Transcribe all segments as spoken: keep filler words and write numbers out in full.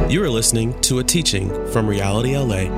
You are listening to a teaching from Reality L A.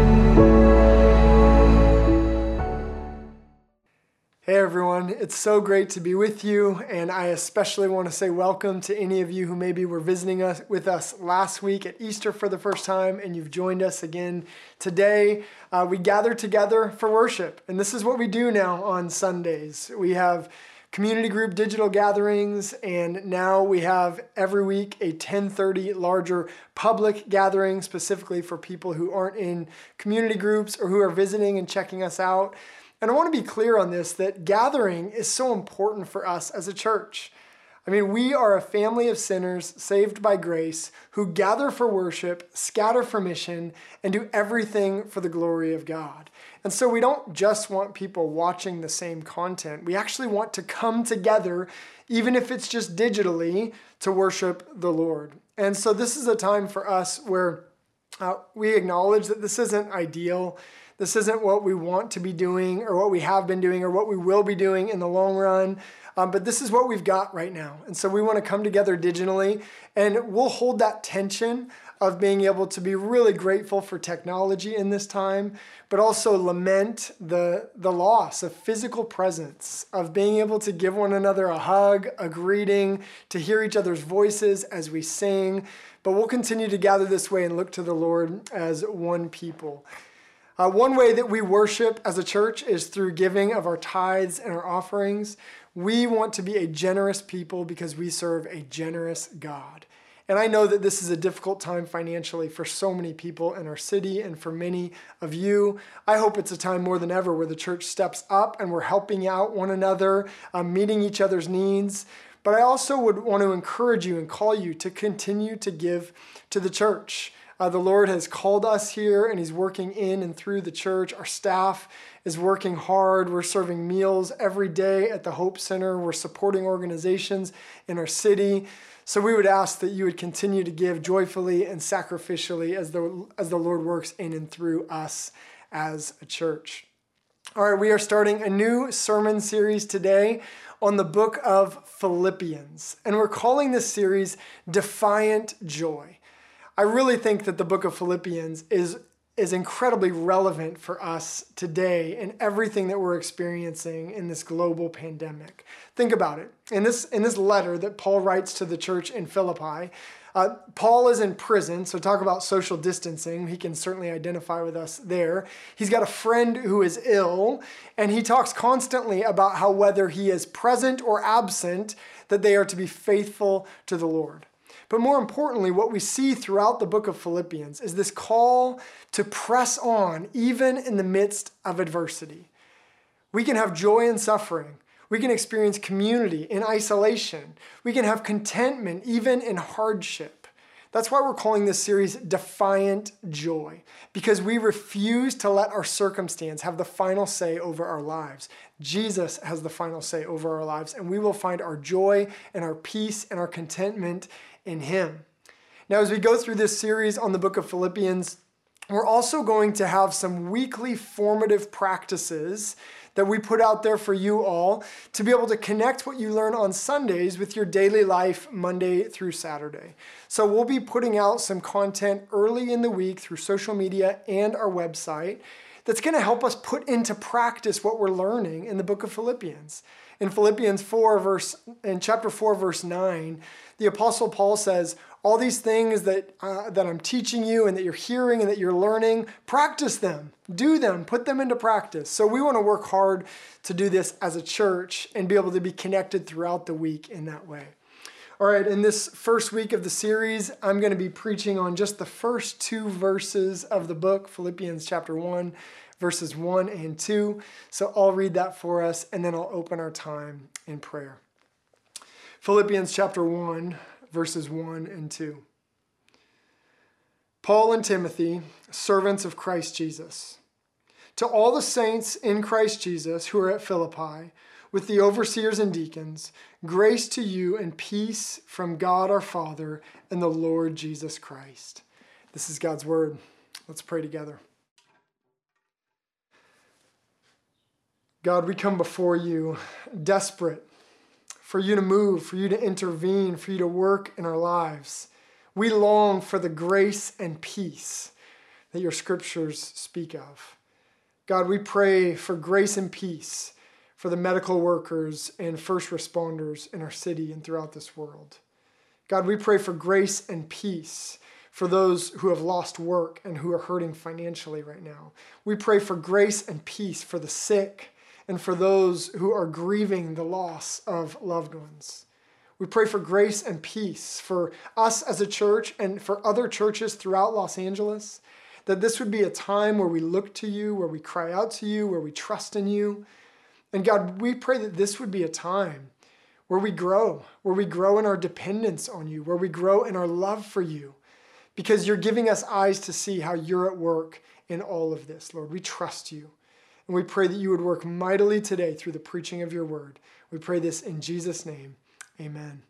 Hey everyone, it's so great to be with you, and I especially want to say welcome to any of you who maybe were visiting us with us last week at Easter for the first time, and you've joined us again today. Uh, we gather together for worship, and this is what we do now on Sundays. We have community group digital gatherings, and now we have every week a ten thirty larger public gathering specifically for people who aren't in community groups or who are visiting and checking us out. And I want to be clear on this, that gathering is so important for us as a church. I mean, we are a family of sinners saved by grace who gather for worship, scatter for mission, and do everything for the glory of God. And so we don't just want people watching the same content. We actually want to come together, even if it's just digitally, to worship the Lord. And so this is a time for us where uh, we acknowledge that this isn't ideal. This isn't what we want to be doing or what we have been doing or what we will be doing in the long run. Um, but this is what we've got right now. And so we want to come together digitally, and we'll hold that tension of being able to be really grateful for technology in this time, but also lament the, the loss of physical presence, of being able to give one another a hug, a greeting, to hear each other's voices as we sing. But we'll continue to gather this way and look to the Lord as one people. Uh, one way that we worship as a church is through giving of our tithes and our offerings. We want to be a generous people because we serve a generous God. And I know that this is a difficult time financially for so many people in our city and for many of you. I hope it's a time more than ever where the church steps up and we're helping out one another, um, meeting each other's needs. But I also would want to encourage you and call you to continue to give to the church. Uh, the Lord has called us here, and He's working in and through the church. Our staff is working hard. We're serving meals every day at the Hope Center. We're supporting organizations in our city. So we would ask that you would continue to give joyfully and sacrificially as the, as the Lord works in and through us as a church. All right, we are starting a new sermon series today on the book of Philippians, and we're calling this series Defiant Joy. I really think that the book of Philippians is, is incredibly relevant for us today and everything that we're experiencing in this global pandemic. Think about it. In this, in this letter that Paul writes to the church in Philippi, uh, Paul is in prison, so talk about social distancing. He can certainly identify with us there. He's got a friend who is ill, and he talks constantly about how whether he is present or absent, that they are to be faithful to the Lord. But more importantly, what we see throughout the book of Philippians is this call to press on even in the midst of adversity. We can have joy in suffering. We can experience community in isolation. We can have contentment even in hardship. That's why we're calling this series Defiant Joy, because we refuse to let our circumstance have the final say over our lives. Jesus has the final say over our lives, and we will find our joy and our peace and our contentment in Him. Now, as we go through this series on the book of Philippians, we're also going to have some weekly formative practices that we put out there for you all to be able to connect what you learn on Sundays with your daily life Monday through Saturday. So we'll be putting out some content early in the week through social media and our website that's going to help us put into practice what we're learning in the book of Philippians. In Philippians four, verse, in chapter four, verse nine, the Apostle Paul says, all these things that, uh, that I'm teaching you and that you're hearing and that you're learning, practice them, do them, put them into practice. So we want to work hard to do this as a church and be able to be connected throughout the week in that way. All right, in this first week of the series, I'm going to be preaching on just the first two verses of the book, Philippians chapter one, verses one and two. So I'll read that for us, and then I'll open our time in prayer. Philippians chapter one, verses one and two. Paul and Timothy, servants of Christ Jesus, to all the saints in Christ Jesus who are at Philippi, with the overseers and deacons, grace to you and peace from God our Father and the Lord Jesus Christ. This is God's word. Let's pray together. God, we come before you desperate for you to move, for you to intervene, for you to work in our lives. We long for the grace and peace that your scriptures speak of. God, we pray for grace and peace for the medical workers and first responders in our city and throughout this world. God, we pray for grace and peace for those who have lost work and who are hurting financially right now. We pray for grace and peace for the sick and for those who are grieving the loss of loved ones. We pray for grace and peace for us as a church and for other churches throughout Los Angeles, that this would be a time where we look to you, where we cry out to you, where we trust in you. And God, we pray that this would be a time where we grow, where we grow in our dependence on you, where we grow in our love for you, because you're giving us eyes to see how you're at work in all of this, Lord. We trust you. And we pray that you would work mightily today through the preaching of your word. We pray this in Jesus' name. Amen.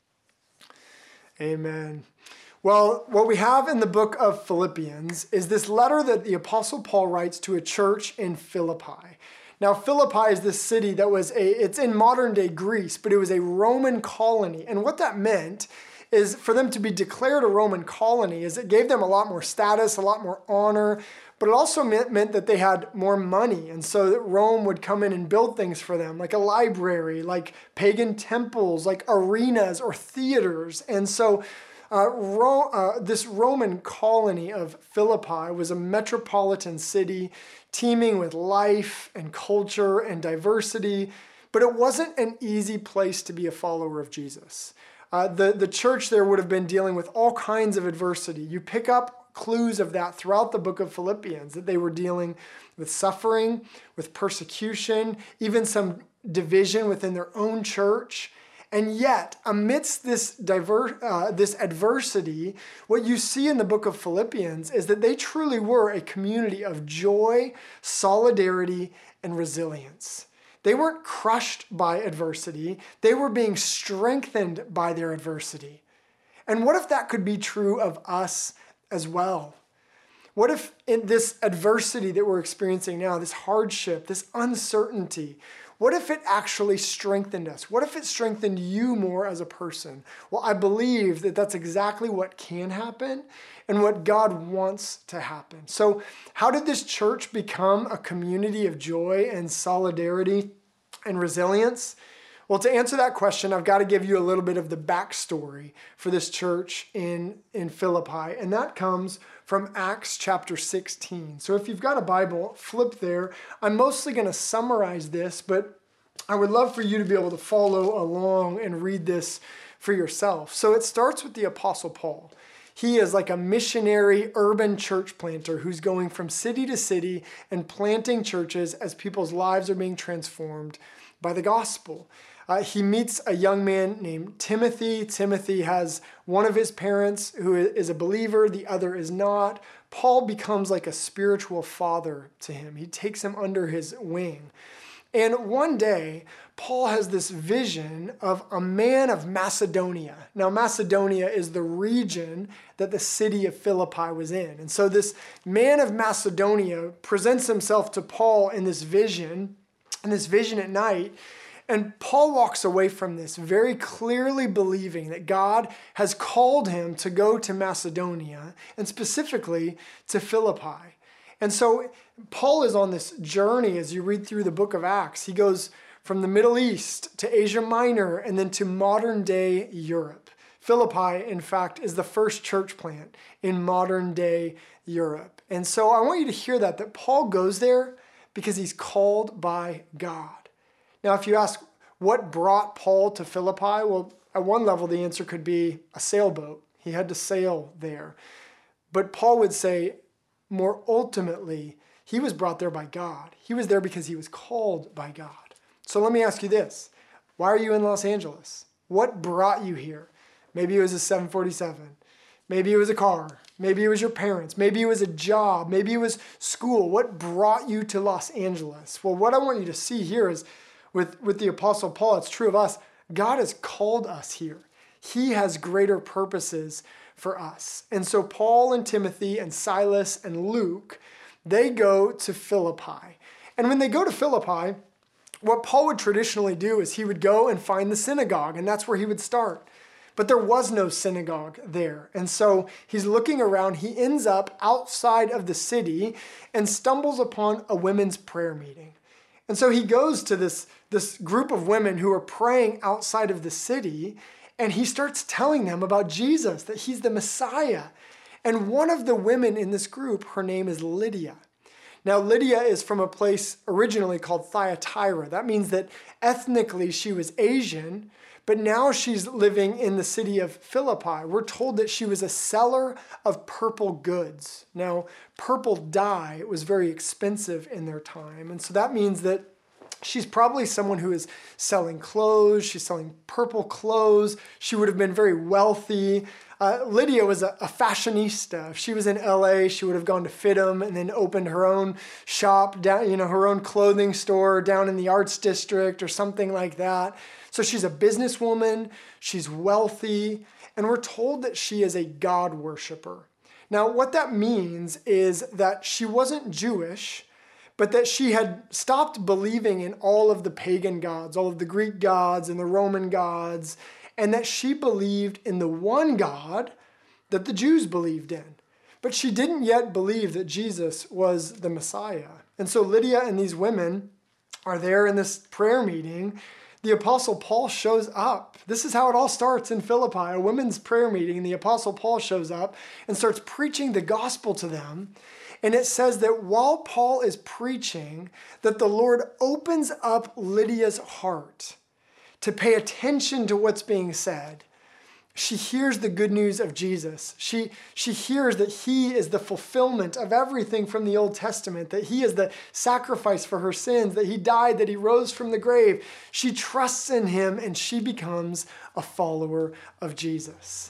Amen. Well, what we have in the book of Philippians is this letter that the Apostle Paul writes to a church in Philippi. Now, Philippi is this city that was a, it's in modern day Greece, but it was a Roman colony. And what that meant is for them to be declared a Roman colony is it gave them a lot more status, a lot more honor, but it also meant, meant that they had more money. And so that Rome would come in and build things for them, like a library, like pagan temples, like arenas or theaters. And so uh, Ro- uh, this Roman colony of Philippi was a metropolitan city teeming with life and culture and diversity, but it wasn't an easy place to be a follower of Jesus. Uh, the, the church there would have been dealing with all kinds of adversity. You pick up clues of that throughout the book of Philippians, that they were dealing with suffering, with persecution, even some division within their own church. And yet, amidst this diver, uh, this adversity, what you see in the book of Philippians is that they truly were a community of joy, solidarity, and resilience. They weren't crushed by adversity. They were being strengthened by their adversity. And what if that could be true of us as well? What if in this adversity that we're experiencing now, this hardship, this uncertainty, what if it actually strengthened us? What if it strengthened you more as a person? Well, I believe that that's exactly what can happen and what God wants to happen. So how did this church become a community of joy and solidarity and resilience? Well, to answer that question, I've got to give you a little bit of the backstory for this church in, in Philippi, and that comes from Acts chapter sixteen. So if you've got a Bible, flip there. I'm mostly going to summarize this, but I would love for you to be able to follow along and read this for yourself. So it starts with the Apostle Paul. He is like a missionary urban church planter who's going from city to city and planting churches as people's lives are being transformed by the gospel. Uh, he meets a young man named Timothy. Timothy has one of his parents who is a believer, the other is not. Paul becomes like a spiritual father to him. He takes him under his wing. And one day, Paul has this vision of a man of Macedonia. Now, Macedonia is the region that the city of Philippi was in. And so this man of Macedonia presents himself to Paul in this vision, in this vision at night. And Paul walks away from this very clearly believing that God has called him to go to Macedonia, and specifically to Philippi. And so Paul is on this journey as you read through the book of Acts. He goes from the Middle East to Asia Minor and then to modern day Europe. Philippi, in fact, is the first church plant in modern day Europe. And so I want you to hear that, that Paul goes there because he's called by God. Now, if you ask what brought Paul to Philippi, well, at one level, the answer could be a sailboat. He had to sail there. But Paul would say, more ultimately, he was brought there by God. He was there because he was called by God. So let me ask you this. Why are you in Los Angeles? What brought you here? Maybe it was a seven forty-seven. Maybe it was a car. Maybe it was your parents. Maybe it was a job. Maybe it was school. What brought you to Los Angeles? Well, what I want you to see here is with, with the Apostle Paul, it's true of us. God has called us here. He has greater purposes for us. And so Paul and Timothy and Silas and Luke, they go to Philippi. And when they go to Philippi, what Paul would traditionally do is he would go and find the synagogue, and that's where he would start. but there was no synagogue there. And so he's looking around. He ends up outside of the city and stumbles upon a women's prayer meeting. And so he goes to this, this group of women who are praying outside of the city, and he starts telling them about Jesus, that he's the Messiah. And one of the women in this group, her name is Lydia. Now, Lydia is from a place originally called Thyatira. That means that ethnically she was Asian, but now she's living in the city of Philippi. We're told that she was a seller of purple goods. Now, purple dye was very expensive in their time, and so that means that she's probably someone who is selling clothes. She's selling purple clothes. She would have been very wealthy. Uh, Lydia was a, a fashionista. If she was in L A, she would have gone to Fidham and then opened her own shop, down, you know, her own clothing store down in the Arts District or something like that. So she's a businesswoman. She's wealthy. And we're told that she is a God worshiper. Now, what that means is that she wasn't Jewish, but that she had stopped believing in all of the pagan gods, all of the Greek gods and the Roman gods, and that she believed in the one God that the Jews believed in. But she didn't yet believe that Jesus was the Messiah. And so Lydia and these women are there in this prayer meeting. The Apostle Paul shows up. This is how it all starts in Philippi, a women's prayer meeting. The Apostle Paul shows up and starts preaching the gospel to them. And it says that while Paul is preaching, that the Lord opens up Lydia's heart to pay attention to what's being said. She hears the good news of Jesus. She, she hears that he is the fulfillment of everything from the Old Testament, that he is the sacrifice for her sins, that he died, that he rose from the grave. She trusts in him and she becomes a follower of Jesus.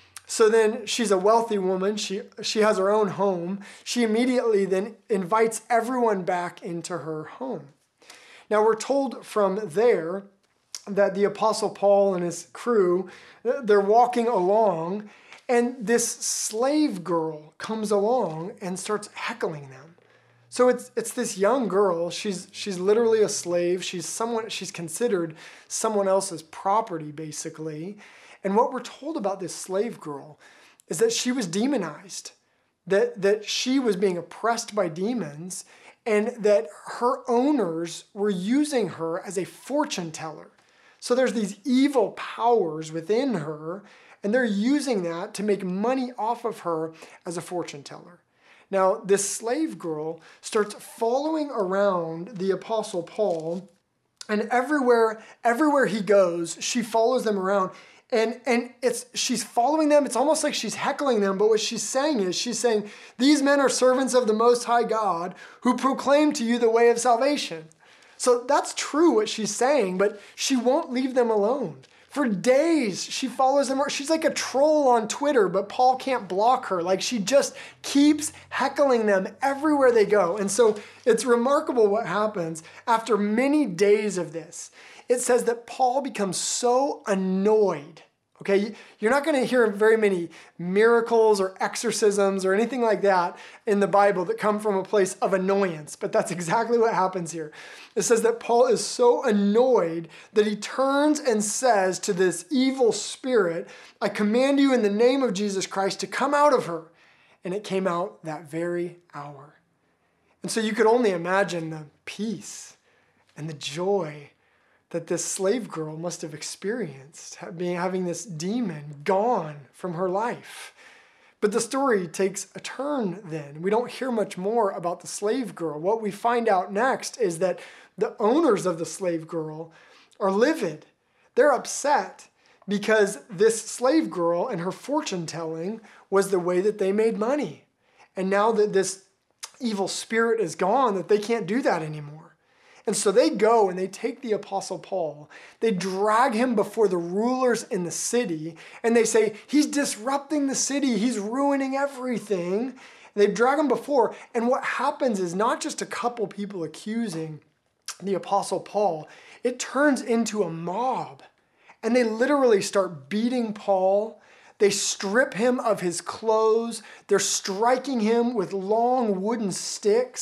So then she's a wealthy woman. She, she has her own home. She immediately then invites everyone back into her home. Now we're told from there that the Apostle Paul and his crew, they're walking along, and this slave girl comes along and starts heckling them. So it's it's this young girl. She's she's literally a slave. She's someone she's considered someone else's property, basically. And what we're told about this slave girl is that she was demonized, that that she was being oppressed by demons, and that her owners were using her as a fortune teller. So there's these evil powers within her, and they're using that to make money off of her as a fortune teller. Now, this slave girl starts following around the Apostle Paul, and everywhere, everywhere he goes, she follows them around. And, and it's she's following them. It's almost like she's heckling them, but what she's saying is, she's saying, these men are servants of the Most High God who proclaim to you the way of salvation. So that's true what she's saying, but she won't leave them alone. For days, she follows them. She's like a troll on Twitter, but Paul can't block her. Like, she just keeps heckling them everywhere they go. And so it's remarkable what happens after many days of this. It says that Paul becomes so annoyed. Okay, you're not going to hear very many miracles or exorcisms or anything like that in the Bible that come from a place of annoyance, but that's exactly what happens here. It says that Paul is so annoyed that he turns and says to this evil spirit, I command you in the name of Jesus Christ to come out of her. And it came out that very hour. And so you could only imagine the peace and the joy that this slave girl must have experienced, being having this demon gone from her life. But the story takes a turn then. We don't hear much more about the slave girl. What we find out next is that the owners of the slave girl are livid. They're upset because this slave girl and her fortune telling was the way that they made money. And now that this evil spirit is gone, that they can't do that anymore. And so they go and they take the Apostle Paul, they drag him before the rulers in the city, and they say, he's disrupting the city, he's ruining everything. And they drag him before, and what happens is not just a couple people accusing the Apostle Paul, it turns into a mob. And they literally start beating Paul. They strip him of his clothes. They're striking him with long wooden sticks.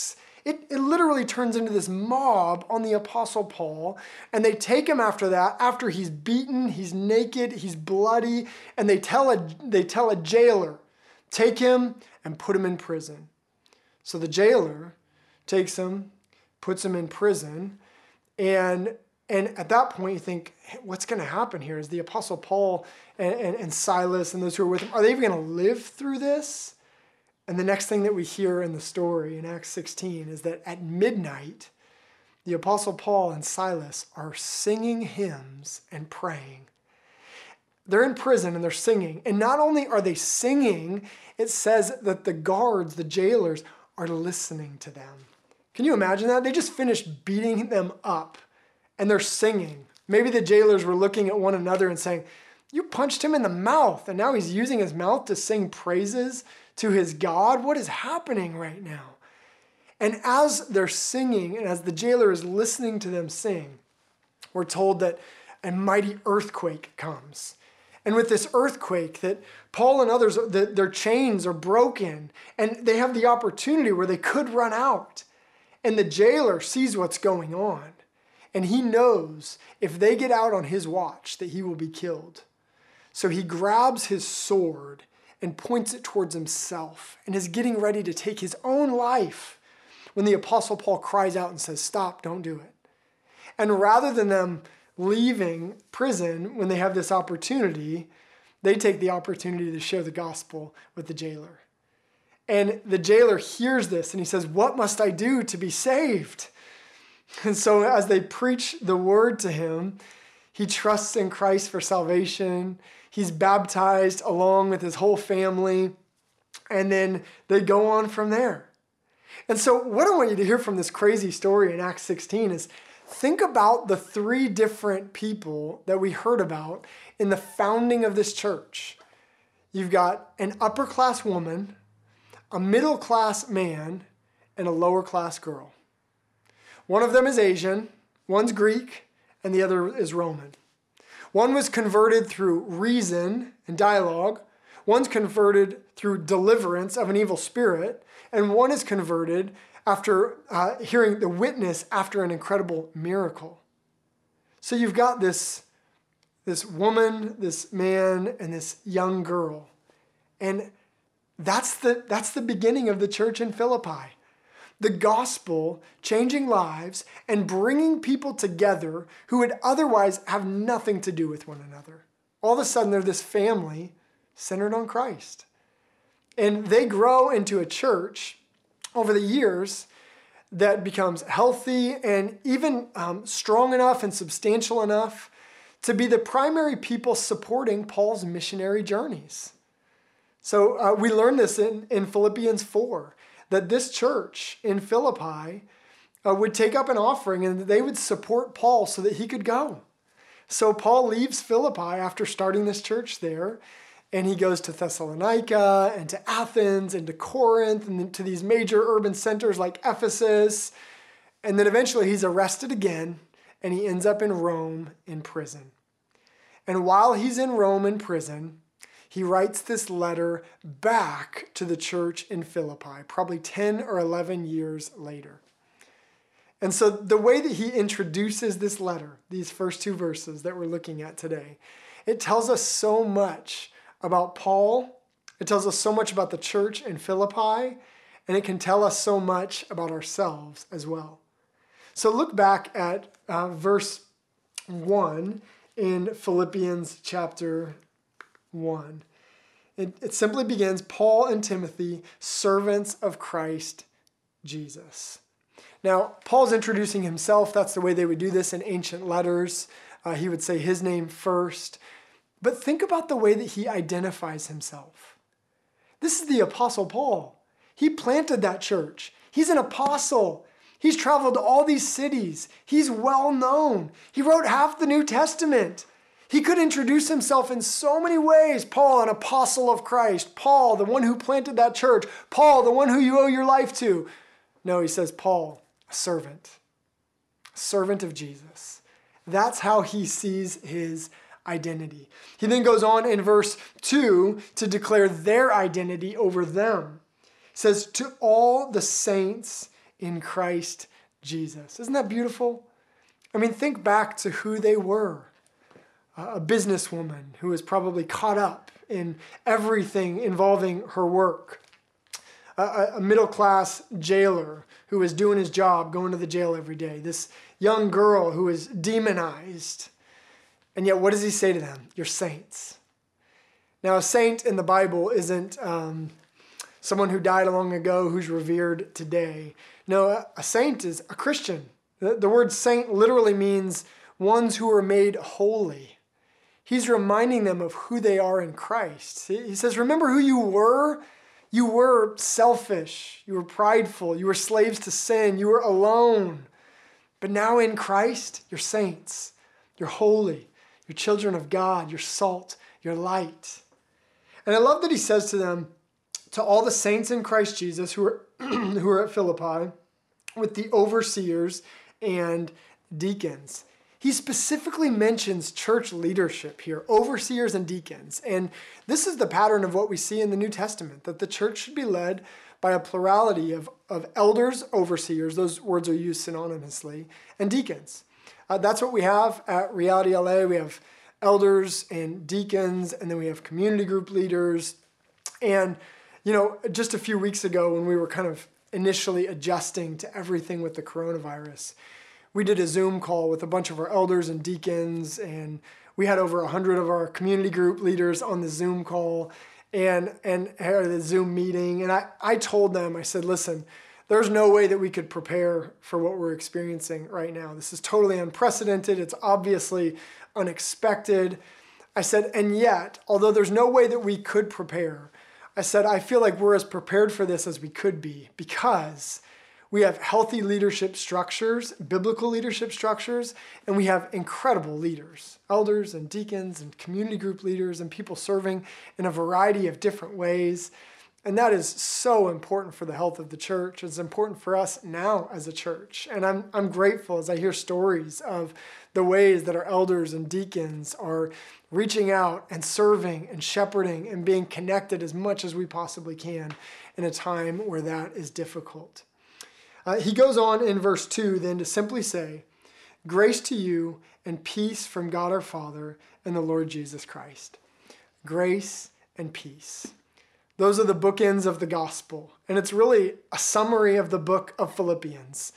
It, it literally turns into this mob on the Apostle Paul, and they take him after that, after he's beaten, he's naked, he's bloody, and they tell a, they tell a jailer, take him and put him in prison. So the jailer takes him, puts him in prison, and And at that point, you think, hey, what's going to happen here? Is the Apostle Paul and, and, and Silas and those who are with him, are they even going to live through this? And the next thing that we hear in the story in Acts sixteen is that at midnight, the Apostle Paul and Silas are singing hymns and praying. They're in prison and they're singing. And not only are they singing, it says that the guards, the jailers, are listening to them. Can you imagine that? They just finished beating them up. And they're singing. Maybe the jailers were looking at one another and saying, you punched him in the mouth, and now he's using his mouth to sing praises to his God? What is happening right now? And as they're singing, and as the jailer is listening to them sing, we're told that a mighty earthquake comes. And with this earthquake, that Paul and others, the, their chains are broken, and they have the opportunity where they could run out. And the jailer sees what's going on. And he knows if they get out on his watch that he will be killed. So he grabs his sword and points it towards himself and is getting ready to take his own life when the Apostle Paul cries out and says, stop, don't do it. And rather than them leaving prison when they have this opportunity, they take the opportunity to share the gospel with the jailer. And the jailer hears this and he says, what must I do to be saved? And so as they preach the word to him, he trusts in Christ for salvation. He's baptized along with his whole family. And then they go on from there. And so what I want you to hear from this crazy story in Acts sixteen is think about the three different people that we heard about in the founding of this church. You've got an upper class woman, a middle class man, and a lower class girl. One of them is Asian, one's Greek, and the other is Roman. One was converted through reason and dialogue. One's converted through deliverance of an evil spirit. And one is converted after uh, hearing the witness after an incredible miracle. So you've got this, this woman, this man, and this young girl. And that's the, that's the beginning of the church in Philippi. The gospel changing lives and bringing people together who would otherwise have nothing to do with one another. All of a sudden, they're this family centered on Christ. And they grow into a church over the years that becomes healthy and even um, strong enough and substantial enough to be the primary people supporting Paul's missionary journeys. So uh, we learn this in, in Philippians four. That this church in Philippi uh, would take up an offering and they would support Paul so that he could go. So Paul leaves Philippi after starting this church there, and he goes to Thessalonica and to Athens and to Corinth and to these major urban centers like Ephesus. And then eventually he's arrested again and he ends up in Rome in prison. And while he's in Rome in prison, he writes this letter back to the church in Philippi, probably ten or eleven years later. And so the way that he introduces this letter, these first two verses that we're looking at today, it tells us so much about Paul. It tells us so much about the church in Philippi, and it can tell us so much about ourselves as well. So look back at uh, verse one in Philippians chapter one. It, it simply begins, Paul and Timothy, servants of Christ Jesus. Now, Paul's introducing himself. That's the way they would do this in ancient letters. Uh, he would say his name first. But think about the way that he identifies himself. This is the Apostle Paul. He planted that church. He's an apostle. He's traveled to all these cities. He's well known. He wrote half the New Testament. He could introduce himself in so many ways. Paul, an apostle of Christ. Paul, the one who planted that church. Paul, the one who you owe your life to. No, he says, Paul, a servant. A servant of Jesus. That's how he sees his identity. He then goes on in verse two to declare their identity over them. He says, to all the saints in Christ Jesus. Isn't that beautiful? I mean, think back to who they were. A businesswoman who was probably caught up in everything involving her work. A, a middle-class jailer who was doing his job, going to the jail every day. This young girl who was demonized. And yet, what does he say to them? You're saints. Now, a saint in the Bible isn't um, someone who died long ago who's revered today. No, a saint is a Christian. The, the word saint literally means ones who are made holy. He's reminding them of who they are in Christ. He says, remember who you were? You were selfish. You were prideful. You were slaves to sin. You were alone. But now in Christ, you're saints. You're holy. You're children of God. You're salt. You're light. And I love that he says to them, to all the saints in Christ Jesus who are, who are at Philippi, with the overseers and deacons. He specifically mentions church leadership here, overseers and deacons. And this is the pattern of what we see in the New Testament, that the church should be led by a plurality of, of elders, overseers, those words are used synonymously, and deacons. Uh, that's what we have at Reality L A. We have elders and deacons, and then we have community group leaders. And, you know, just a few weeks ago when we were kind of initially adjusting to everything with the coronavirus, we did a Zoom call with a bunch of our elders and deacons, and we had over one hundred of our community group leaders on the Zoom call and and had the Zoom meeting. And I, I told them, I said, listen, there's no way that we could prepare for what we're experiencing right now. This is totally unprecedented. It's obviously unexpected. I said, and yet, although there's no way that we could prepare, I said, I feel like we're as prepared for this as we could be because we have healthy leadership structures, biblical leadership structures, and we have incredible leaders, elders and deacons and community group leaders and people serving in a variety of different ways. And that is so important for the health of the church. It's important for us now as a church. And I'm I'm grateful as I hear stories of the ways that our elders and deacons are reaching out and serving and shepherding and being connected as much as we possibly can in a time where that is difficult. Uh, he goes on in verse two then to simply say, grace to you and peace from God our Father and the Lord Jesus Christ. Grace and peace. Those are the bookends of the gospel. And it's really a summary of the book of Philippians.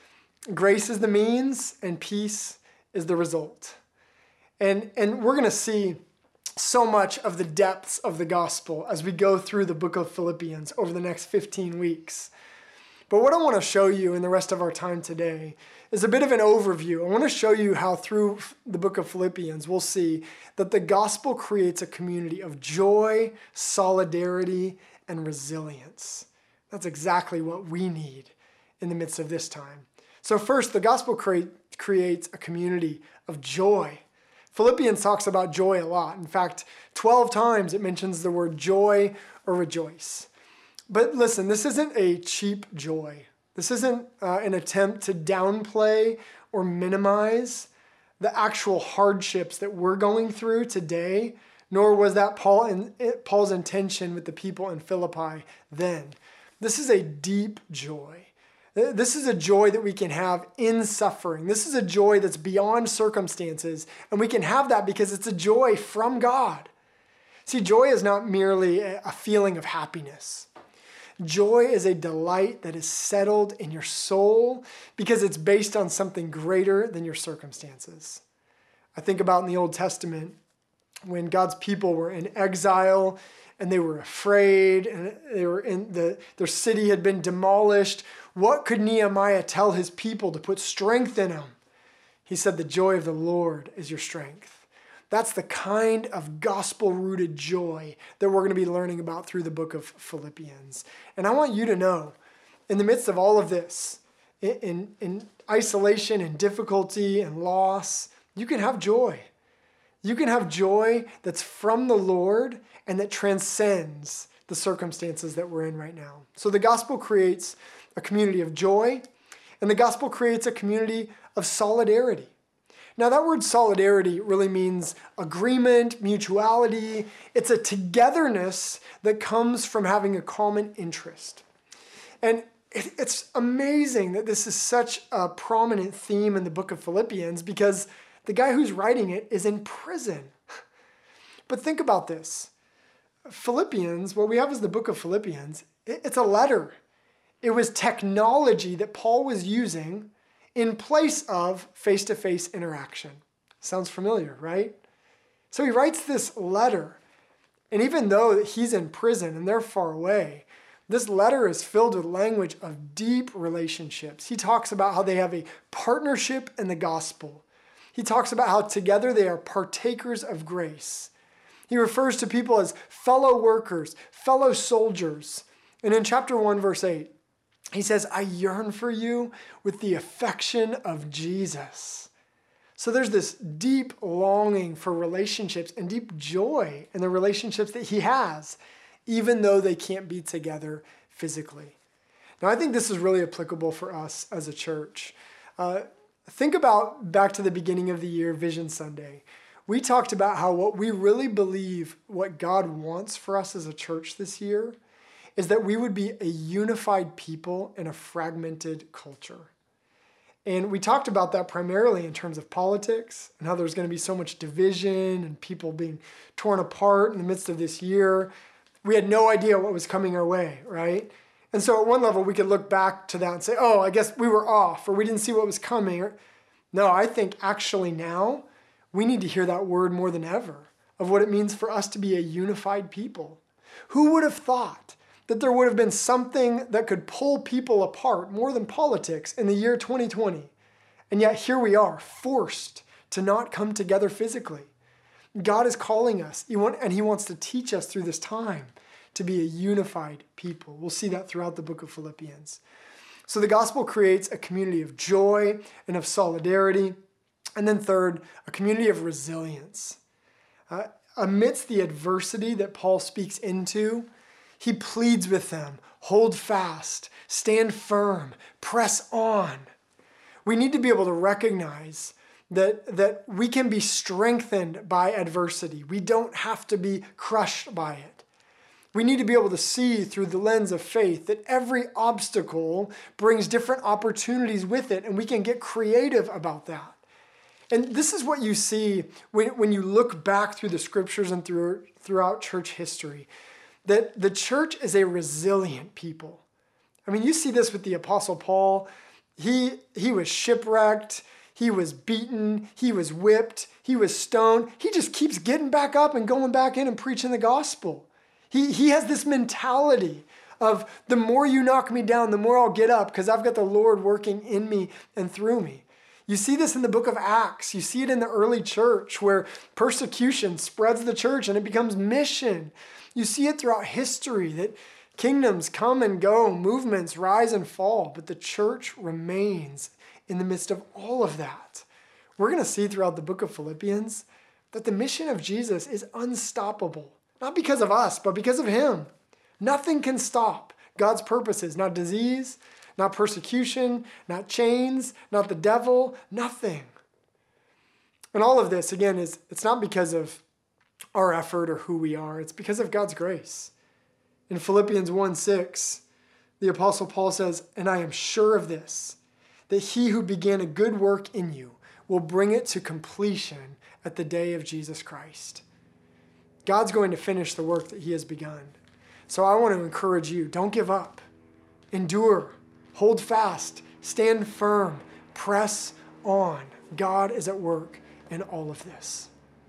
Grace is the means and peace is the result. And, and we're going to see so much of the depths of the gospel as we go through the book of Philippians over the next fifteen weeks. But what I want to show you in the rest of our time today is a bit of an overview. I want to show you how through the book of Philippians we'll see that the gospel creates a community of joy, solidarity, and resilience. That's exactly what we need in the midst of this time. So first, the gospel cre- creates a community of joy. Philippians talks about joy a lot. In fact, twelve times it mentions the word joy or rejoice. But listen, this isn't a cheap joy. This isn't uh, an attempt to downplay or minimize the actual hardships that we're going through today, nor was that Paul in, Paul's intention with the people in Philippi then. This is a deep joy. This is a joy that we can have in suffering. This is a joy that's beyond circumstances, and we can have that because it's a joy from God. See, joy is not merely a feeling of happiness. Joy is a delight that is settled in your soul because it's based on something greater than your circumstances. I think about in the Old Testament when God's people were in exile and they were afraid and they were in the their city had been demolished. What could Nehemiah tell his people to put strength in them? He said, the joy of the Lord is your strength. That's the kind of gospel-rooted joy that we're going to be learning about through the book of Philippians. And I want you to know, in the midst of all of this, in, in, in isolation and difficulty and loss, you can have joy. You can have joy that's from the Lord and that transcends the circumstances that we're in right now. So the gospel creates a community of joy, and the gospel creates a community of solidarity. Now, that word solidarity really means agreement, mutuality. It's a togetherness that comes from having a common interest. And it, it's amazing that this is such a prominent theme in the book of Philippians because the guy who's writing it is in prison. But think about this. Philippians, what we have is the book of Philippians. It, it's a letter. It was technology that Paul was using in place of face-to-face interaction. Sounds familiar, right? So he writes this letter. And even though he's in prison and they're far away, this letter is filled with language of deep relationships. He talks about how they have a partnership in the gospel. He talks about how together they are partakers of grace. He refers to people as fellow workers, fellow soldiers. And in chapter one, verse eight, he says, I yearn for you with the affection of Jesus. So there's this deep longing for relationships and deep joy in the relationships that he has, even though they can't be together physically. Now, I think this is really applicable for us as a church. Uh, think about back to the beginning of the year, Vision Sunday. We talked about how what we really believe, what God wants for us as a church this year, is that we would be a unified people in a fragmented culture. And we talked about that primarily in terms of politics and how there's going to be so much division and people being torn apart in the midst of this year. We had no idea what was coming our way, right? And so at one level, we could look back to that and say, oh, I guess we were off or we didn't see what was coming. No, I think actually now we need to hear that word more than ever of what it means for us to be a unified people. Who would have thought that there would have been something that could pull people apart more than politics in the year twenty twenty? And yet here we are, forced to not come together physically. God is calling us, and he wants to teach us through this time to be a unified people. We'll see that throughout the book of Philippians. So the gospel creates a community of joy and of solidarity. And then third, a community of resilience. Uh, amidst the adversity that Paul speaks into, he pleads with them, hold fast, stand firm, press on. We need to be able to recognize that, that we can be strengthened by adversity. We don't have to be crushed by it. We need to be able to see through the lens of faith that every obstacle brings different opportunities with it, and we can get creative about that. And this is what you see when, when you look back through the scriptures and through, throughout church history, that the church is a resilient people. I mean, you see this with the Apostle Paul. He, he was shipwrecked. He was beaten. He was whipped. He was stoned. He just keeps getting back up and going back in and preaching the gospel. He, he has this mentality of the more you knock me down, the more I'll get up because I've got the Lord working in me and through me. You see this in the book of Acts. You see it in the early church where persecution spreads the church and it becomes mission. You see it throughout history that kingdoms come and go, movements rise and fall, but the church remains in the midst of all of that. We're going to see throughout the book of Philippians that the mission of Jesus is unstoppable, not because of us, but because of him. Nothing can stop God's purposes, not disease, not persecution, not chains, not the devil, nothing. And all of this, again, is it's not because of our effort or who we are. It's because of God's grace. In Philippians one six, the Apostle Paul says, and I am sure of this, that he who began a good work in you will bring it to completion at the day of Jesus Christ. God's going to finish the work that he has begun. So I want to encourage you, don't give up. Endure. Hold fast, stand firm, press on. God is at work in all of this.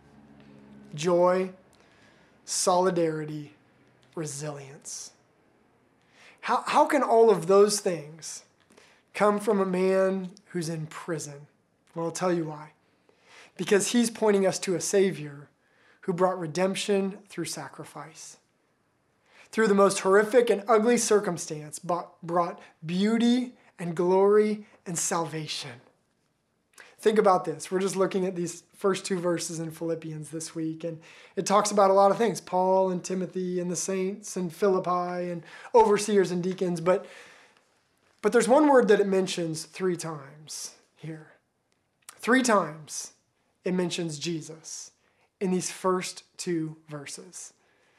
Joy, solidarity, resilience. How, how can all of those things come from a man who's in prison? Well, I'll tell you why. Because he's pointing us to a Savior who brought redemption through sacrifice. Through the most horrific and ugly circumstance, brought beauty and glory and salvation. Think about this. We're just looking at these first two verses in Philippians this week, and it talks about a lot of things, Paul and Timothy and the saints and Philippi and overseers and deacons, but, but there's one word that it mentions three times here. Three times it mentions Jesus in these first two verses.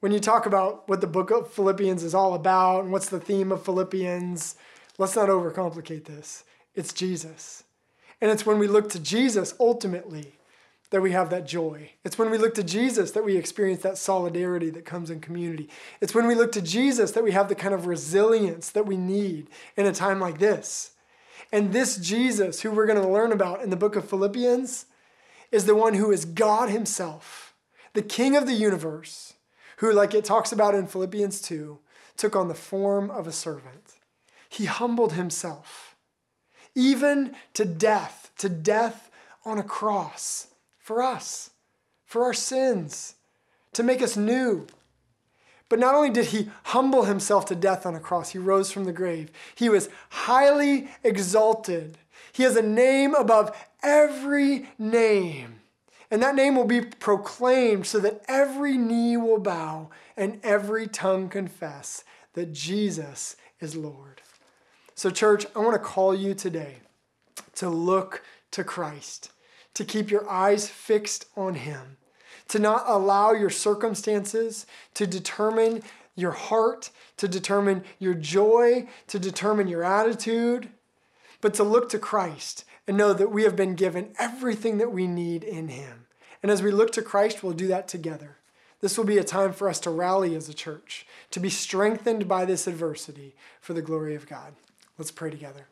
When you talk about what the book of Philippians is all about and what's the theme of Philippians, let's not overcomplicate this. It's Jesus. And it's when we look to Jesus ultimately that we have that joy. It's when we look to Jesus that we experience that solidarity that comes in community. It's when we look to Jesus that we have the kind of resilience that we need in a time like this. And this Jesus, who we're going to learn about in the book of Philippians, is the one who is God himself, the King of the universe, who, like it talks about in Philippians two, took on the form of a servant. He humbled himself, even to death, to death on a cross. For us, for our sins, to make us new. But not only did he humble himself to death on a cross, he rose from the grave. He was highly exalted. He has a name above every name. And that name will be proclaimed so that every knee will bow and every tongue confess that Jesus is Lord. So church, I want to call you today to look to Christ, to keep your eyes fixed on him, to not allow your circumstances to determine your heart, to determine your joy, to determine your attitude, but to look to Christ and know that we have been given everything that we need in him. And as we look to Christ, we'll do that together. This will be a time for us to rally as a church, to be strengthened by this adversity for the glory of God. Let's pray together.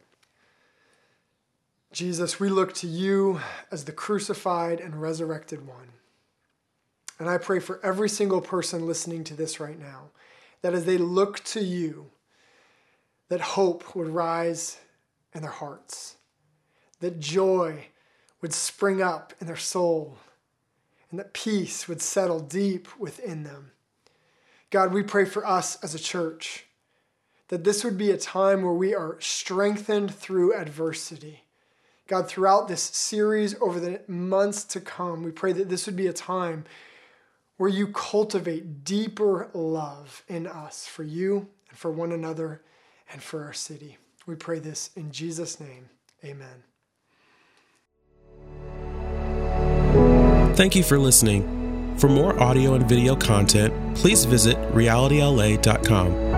Jesus, we look to you as the crucified and resurrected one. And I pray for every single person listening to this right now, that as they look to you, that hope would rise in their hearts, that joy would spring up in their soul, and that peace would settle deep within them. God, we pray for us as a church, that this would be a time where we are strengthened through adversity. God, throughout this series over the months to come, we pray that this would be a time where you cultivate deeper love in us for you and for one another and for our city. We pray this in Jesus' name. Amen. Thank you for listening. For more audio and video content, please visit reality L A dot com.